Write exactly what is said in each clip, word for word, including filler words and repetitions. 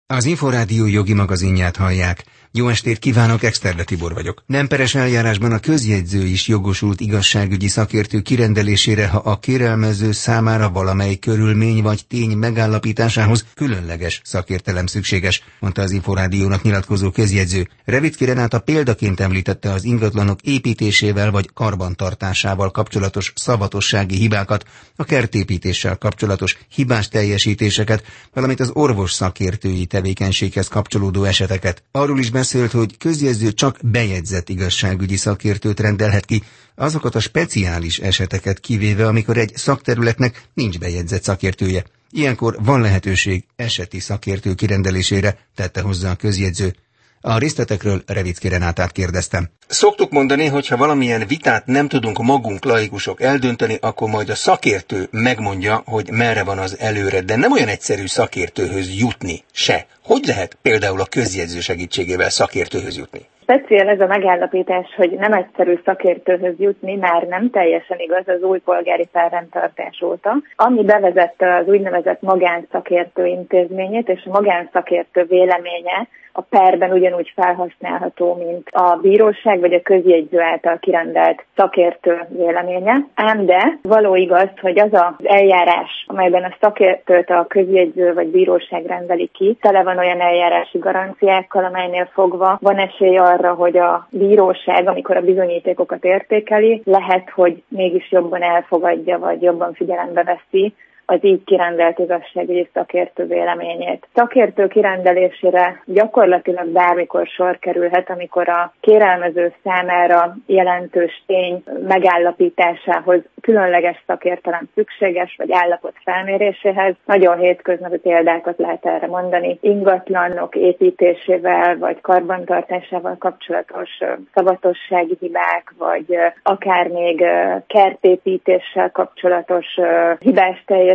Az Inforádió jogi magazinját hallják. Jó estét kívánok, Exterde Tibor vagyok. Nem peres eljárásban a közjegyző is jogosult igazságügyi szakértő kirendelésére, ha a kérelmező számára valamely körülmény vagy tény megállapításához különleges szakértelem szükséges, mondta az Inforádiónak nyilatkozó közjegyző. Revicki Renáta példaként említette az ingatlanok építésével vagy karbantartásával kapcsolatos szavatossági hibákat, a kertépítéssel kapcsolatos hibás teljesítéseket, valamint az orvos szakértői tevékenységhez kapcsolódó eseteket. Arról is beszélt, hogy közjegyző csak bejegyzett igazságügyi szakértőt rendelhet ki, azokat a speciális eseteket kivéve, amikor egy szakterületnek nincs bejegyzett szakértője. Ilyenkor van lehetőség eseti szakértő kirendelésére, tette hozzá a közjegyző. A részletekről Revicki Renátát kérdeztem. Szoktuk mondani, hogy ha valamilyen vitát nem tudunk magunk laikusok eldönteni, akkor majd a szakértő megmondja, hogy merre van az előre, de nem olyan egyszerű szakértőhöz jutni se. Hogy lehet például a közjegyző segítségével szakértőhöz jutni? Speciál ez a megállapítás, hogy nem egyszerű szakértőhöz jutni, már nem teljesen igaz az új polgári felrendtartás óta, ami bevezette az úgynevezett magánszakértő intézményét, és a magánszakértő véleménye a perben ugyanúgy felhasználható, mint a bíróság vagy a közjegyző által kirendelt szakértő véleménye. Ám de való igaz, hogy az az eljárás, amelyben a szakértőt a közjegyző vagy bíróság rendeli ki, tele van olyan eljárási garanciákkal, amelynél fogva van esély arra, hogy a bíróság, amikor a bizonyítékokat értékeli, lehet, hogy mégis jobban elfogadja, vagy jobban figyelembe veszi az így kirendelt igazságügyi szakértő véleményét. Szakértő kirendelésére gyakorlatilag bármikor sor kerülhet, amikor a kérelmező számára jelentős tény megállapításához különleges szakértelem szükséges, vagy állapot felméréséhez. Nagyon hétköznapi példákat lehet erre mondani. Ingatlanok építésével, vagy karbantartásával kapcsolatos szavatossági hibák, vagy akár még kertépítéssel kapcsolatos hibás teljesítés,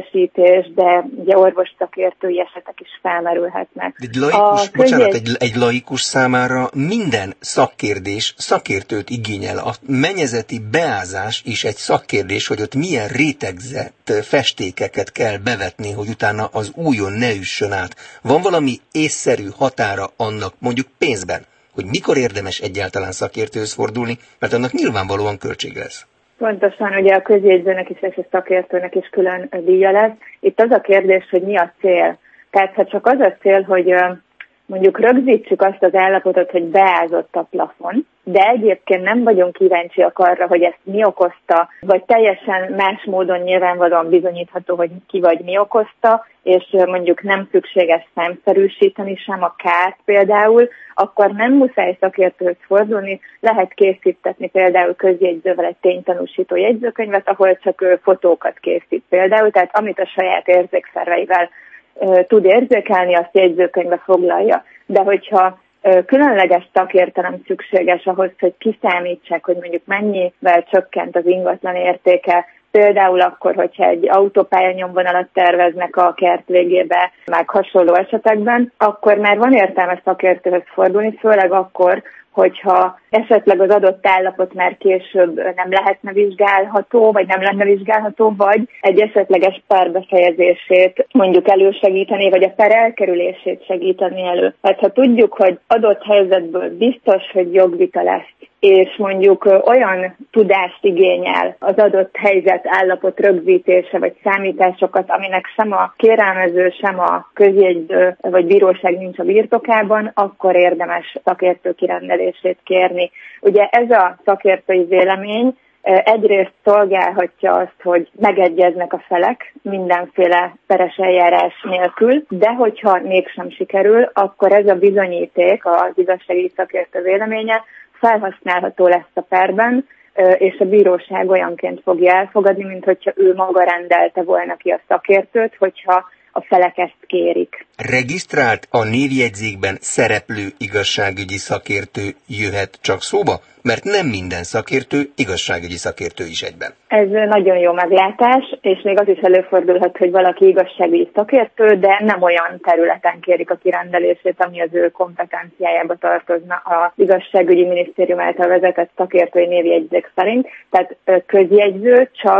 de ugye orvos szakértői esetek is felmerülhetnek. Egy laikus, a bocsánat, közjegy... egy, egy laikus számára minden szakkérdés szakértőt igényel. A mennyezeti beázás is egy szakkérdés, hogy ott milyen rétegzett festékeket kell bevetni, hogy utána az újon ne üssön át. Van valami észszerű határa annak, mondjuk pénzben, hogy mikor érdemes egyáltalán szakértőhöz fordulni, mert annak nyilvánvalóan költség lesz. Pontosan, ugye a közjegyzőnek is és a szakértőnek is külön díja lesz. Itt az a kérdés, hogy mi a cél. Tehát ha csak az a cél, hogy mondjuk rögzítsük azt az állapotot, hogy beázott a plafon, de egyébként nem vagyunk kíváncsiak arra, hogy ezt mi okozta, vagy teljesen más módon nyilvánvalóan bizonyítható, hogy ki vagy mi okozta, és mondjuk nem szükséges számszerűsíteni sem a kárt például, akkor nem muszáj szakértőhöz fordulni, lehet készítetni például közjegyzővel egy ténytanúsító jegyzőkönyvet, ahol csak ő fotókat készít például, tehát amit a saját érzékszerveivel tud érzékelni, azt jegyzőkönyvbe foglalja. De hogyha különleges szakértelem szükséges ahhoz, hogy kiszámítsák, hogy mondjuk mennyivel csökkent az ingatlan értéke, például akkor, hogyha egy autópálya nyomvonalat terveznek a kert végébe, meg hasonló esetekben, akkor már van értelme szakértőhöz fordulni, főleg akkor, hogyha esetleg az adott állapot már később nem lehetne vizsgálható, vagy nem lenne vizsgálható, vagy egy esetleges per befejezését mondjuk elősegíteni, vagy a per elkerülését segíteni elő. Hát ha tudjuk, hogy adott helyzetből biztos, hogy jogvita lesz, és mondjuk olyan tudást igényel az adott helyzet állapot rögzítése, vagy számításokat, aminek sem a kérelmező, sem a közjegyző, vagy bíróság nincs a birtokában, akkor érdemes szakértő kirendelését kérni. Ugye ez a szakértői vélemény egyrészt szolgálhatja azt, hogy megegyeznek a felek mindenféle peres eljárás nélkül, de hogyha mégsem sikerül, akkor ez a bizonyíték, az igazságügyi szakértő véleménye felhasználható lesz a perben, és a bíróság olyanként fogja elfogadni, mint hogyha ő maga rendelte volna ki a szakértőt, hogyha a felek ezt kérik. Regisztrált a névjegyzékben szereplő igazságügyi szakértő jöhet csak szóba? Mert nem minden szakértő igazságügyi szakértő is egyben. Ez nagyon jó meglátás, és még az is előfordulhat, hogy valaki igazságügyi szakértő, de nem olyan területen kérik a kirendelését, ami az ő kompetenciájába tartozna az igazságügyi minisztérium által vezetett szakértői névjegyzék szerint. Tehát közjegyző csak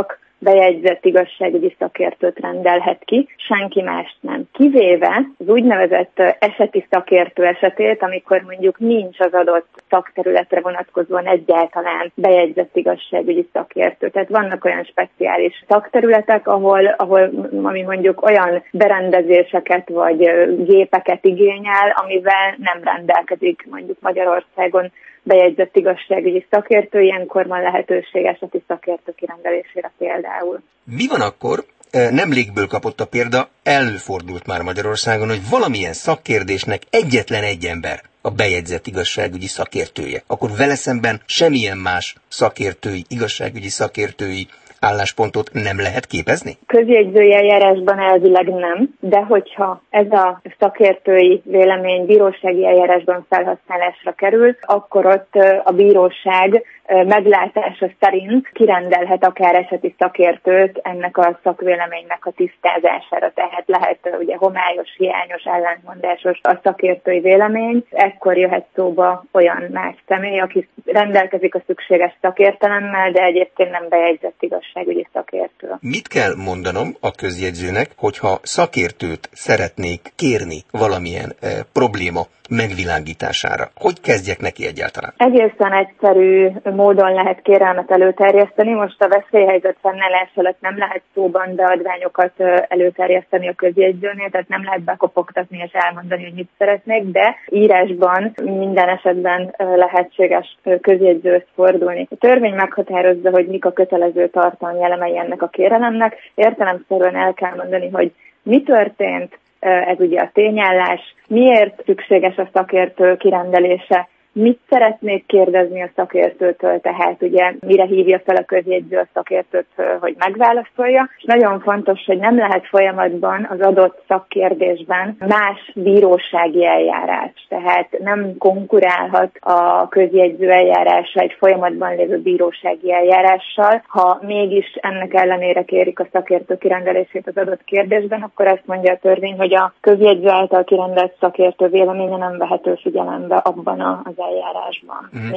bejegyzett igazságügyi szakértőt rendelhet ki, senki mást nem. Kivéve az úgynevezett eseti szakértő esetét, amikor mondjuk nincs az adott szakterületre vonatkozóan egyáltalán bejegyzett igazságügyi szakértő. Tehát vannak olyan speciális szakterületek, ahol, ahol ami mondjuk olyan berendezéseket vagy gépeket igényel, amivel nem rendelkezik mondjuk Magyarországon bejegyzett igazságügyi szakértő, ilyenkor van lehetőség eseti szakértő kirendelésére például. Mi van akkor, nem légből kapott a példa, előfordult már Magyarországon, hogy valamilyen szakkérdésnek egyetlen egy ember a bejegyzett igazságügyi szakértője. Akkor vele szemben semmilyen más szakértői, igazságügyi szakértői álláspontot nem lehet képezni? Közjegyzői eljárásban elvileg nem, de hogyha ez a szakértői vélemény bírósági eljárásban felhasználásra kerül, akkor ott a bíróság meglátása szerint kirendelhet akár eseti szakértőt ennek a szakvéleménynek a tisztázására. Tehát lehet ugye homályos, hiányos, ellentmondásos a szakértői vélemény. Ekkor jöhet szóba olyan más személy, aki rendelkezik a szükséges szakértelemmel, de egyébként nem bejegyzett igazságügyi szakértő. Mit kell mondanom a közjegyzőnek, hogyha szakértőt szeretnék kérni valamilyen e, probléma megvilágítására? Hogy kezdjek neki egyáltalán? Egészen egyszerű módon lehet kérelmet előterjeszteni. Most a veszélyhelyzet fennállás alatt nem lehet szóban beadványokat előterjeszteni a közjegyzőnél, tehát nem lehet bekopogtatni és elmondani, hogy mit szeretnék, de írásban minden esetben lehetséges közjegyzőhöz fordulni. A törvény meghatározza, hogy mik a kötelező tartalmi elemei ennek a kérelemnek. Értelemszerűen el kell mondani, hogy mi történt, ez ugye a tényállás, miért szükséges a szakértő kirendelése, mit szeretnék kérdezni a szakértőtől, tehát ugye mire hívja fel a közjegyző a szakértőt, hogy megválaszolja. És nagyon fontos, hogy nem lehet folyamatban az adott szakkérdésben más bírósági eljárás. Tehát nem konkurálhat a közjegyző eljárása egy folyamatban lévő bírósági eljárással. Ha mégis ennek ellenére kérik a szakértő kirendelését az adott kérdésben, akkor azt mondja a törvény, hogy a közjegyző által kirendelt szakértő véleménye nem vehető figyelembe abban az eljárásban. Mm,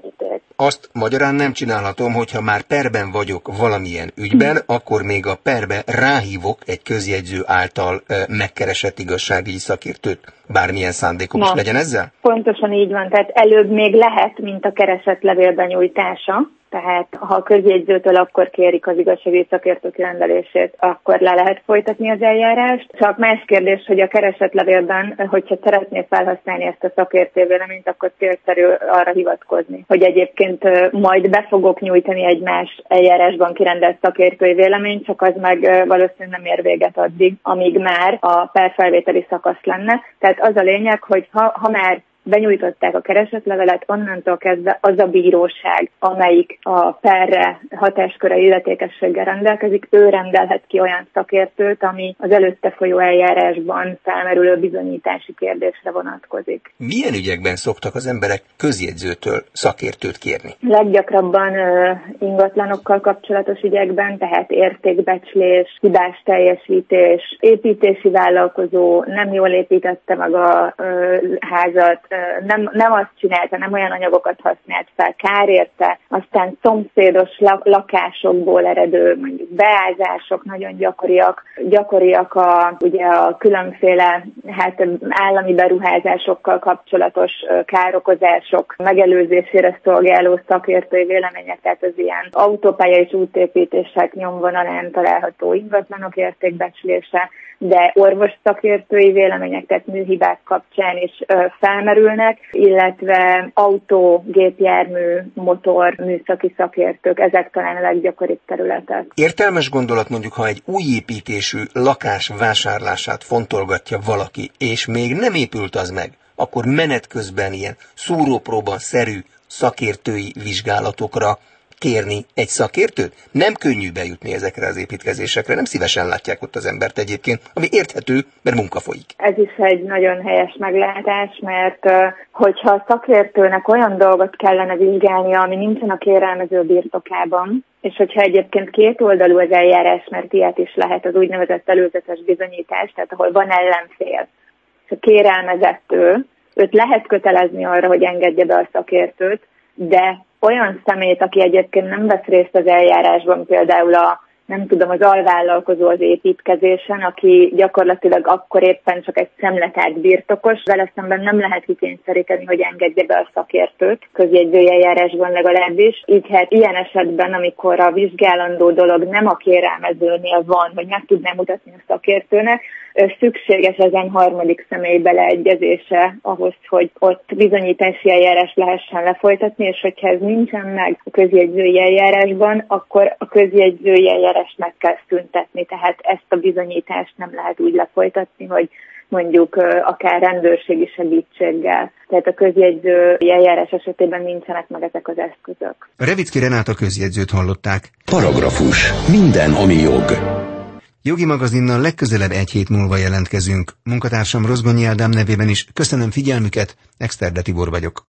azt magyarán nem csinálhatom, hogyha már perben vagyok valamilyen ügyben, mm. akkor még a perbe ráhívok egy közjegyző által e, megkeresett igazságügyi szakértőt. Bármilyen szándékom is legyen ezzel? Pontosan így van, tehát előbb még lehet, mint a keresett levél benyújtása. Tehát ha a közjegyzőtől akkor kérik az igazságügyi szakértő kirendelését, akkor le lehet folytatni az eljárást. Csak más kérdés, hogy a keresett levélben, hogyha szeretné felhasználni ezt a szakértő véleményt, akkor célszerű arra hivatkozni, hogy egyébként majd be fogok nyújtani egy más eljárásban kirendelt szakértői véleményt, csak az meg valószínűleg nem ér véget addig, amíg már a perfelvételi szakasz lenne. Tehát az a lényeg, hogy ha, ha már benyújtották a keresetlevelet, onnantól kezdve az a bíróság, amelyik a perre hatásköre illetékességgel rendelkezik, ő rendelhet ki olyan szakértőt, ami az előtte folyó eljárásban felmerülő bizonyítási kérdésre vonatkozik. Milyen ügyekben szoktak az emberek közjegyzőtől szakértőt kérni? Leggyakrabban uh, ingatlanokkal kapcsolatos ügyekben, tehát értékbecslés, hibás teljesítés, építési vállalkozó nem jól építette meg a uh, házat, Nem, nem azt csinálta, nem olyan anyagokat használt fel, kár érte, aztán szomszédos lakásokból eredő mondjuk beázások nagyon gyakoriak, gyakoriak a, ugye a különféle hát, állami beruházásokkal kapcsolatos károkozások megelőzésére szolgáló szakértői vélemények, tehát az ilyen autópálya és útépítések nyomvonalán található ingatlanok értékbecslése, de orvos szakértői vélemények, tehát műhibák kapcsán is ö, felmerülnek, illetve autó, gépjármű, motor, műszaki szakértők, ezek talán a leggyakoribb területek. Értelmes gondolat mondjuk, ha egy új építésű lakás vásárlását fontolgatja valaki, és még nem épült az meg, akkor menet közben ilyen szúrópróba-szerű szakértői vizsgálatokra kérni egy szakértőt? Nem könnyű bejutni ezekre az építkezésekre, nem szívesen látják ott az embert egyébként, ami érthető, mert munka folyik. Ez is egy nagyon helyes meglátás, mert hogyha a szakértőnek olyan dolgot kellene vizsgálnia, ami nincsen a kérelmező birtokában, és hogyha egyébként kétoldalú az eljárás, mert ilyet is lehet az úgynevezett előzetes bizonyítás, tehát ahol van ellenfél, és a kérelmezettő, őt lehet kötelezni arra, hogy engedje be a szakértőt, de olyan személyt, aki egyébként nem vesz részt az eljárásban, például a nem tudom, az alvállalkozó az építkezésen, aki gyakorlatilag akkor éppen csak egy szemletát birtokos, vele szemben nem lehet kikényszeríteni, hogy engedje be a szakértőt, közjegyzői eljárásban legalábbis. Így hát ilyen esetben, amikor a vizsgálandó dolog nem a kérelmezőnél van, hogy meg tudná mutatni a szakértőnek, szükséges ezen harmadik személy beleegyezése ahhoz, hogy ott bizonyítási eljárás lehessen lefolytatni, és hogyha ez nincsen meg a közjegyzői eljárásban, akkor a közjegyzői eljárást meg kell szüntetni, tehát ezt a bizonyítást nem lehet úgy lefolytatni, hogy mondjuk akár rendőrségi segítséggel. Tehát a közjegyzői eljárás esetében nincsenek meg ezek az eszközök. Revicki Renáta közjegyzőt hallották. Paragrafus. Minden, ami jog. Jogi magazinnal legközelebb egy hét múlva jelentkezünk. Munkatársam Rozgonyi Ádám nevében is köszönöm figyelmüket, Exterde Tibor vagyok.